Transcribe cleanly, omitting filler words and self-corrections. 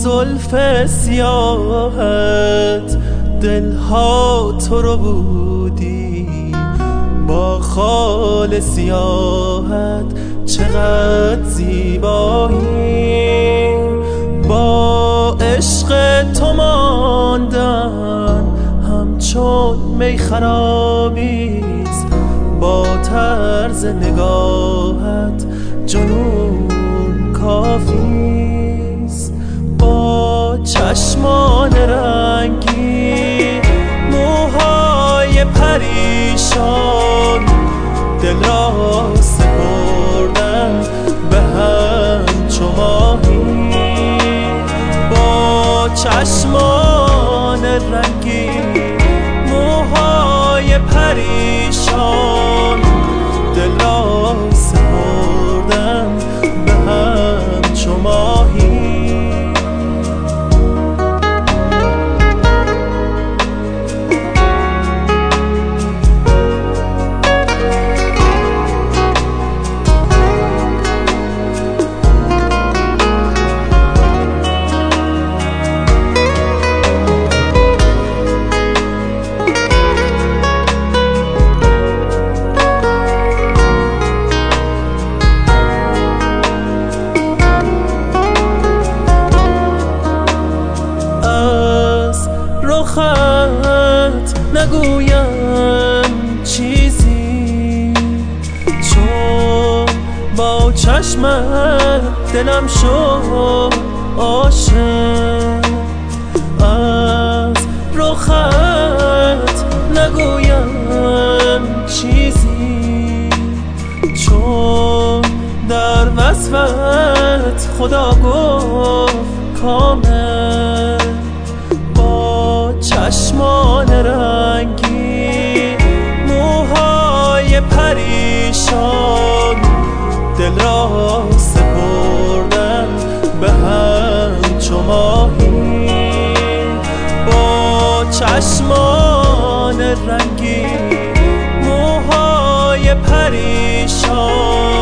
زلف سیاهت دلها تو رو بودی، با خال سیاهت چقدر زیبایی. با عشق تو ماندن همچون می خرابیست، با طرز نگاهت جنون کافیست. با چشمان رنگی موهای پریشان دل را سپردم به همچو ماهی. با چشمان رنگی موهای پریشان دل را سپردم به همچو ماهی. رخت نگویم چیزی، چون با چشمت دلم شد عاشق. از رخت نگویم چیزی، چون در وصفت خدا گفت کامل. چشمان رنگی موهای پریشان دل را سپردم به همچو ماهی. با چشمان رنگی موهای پریشان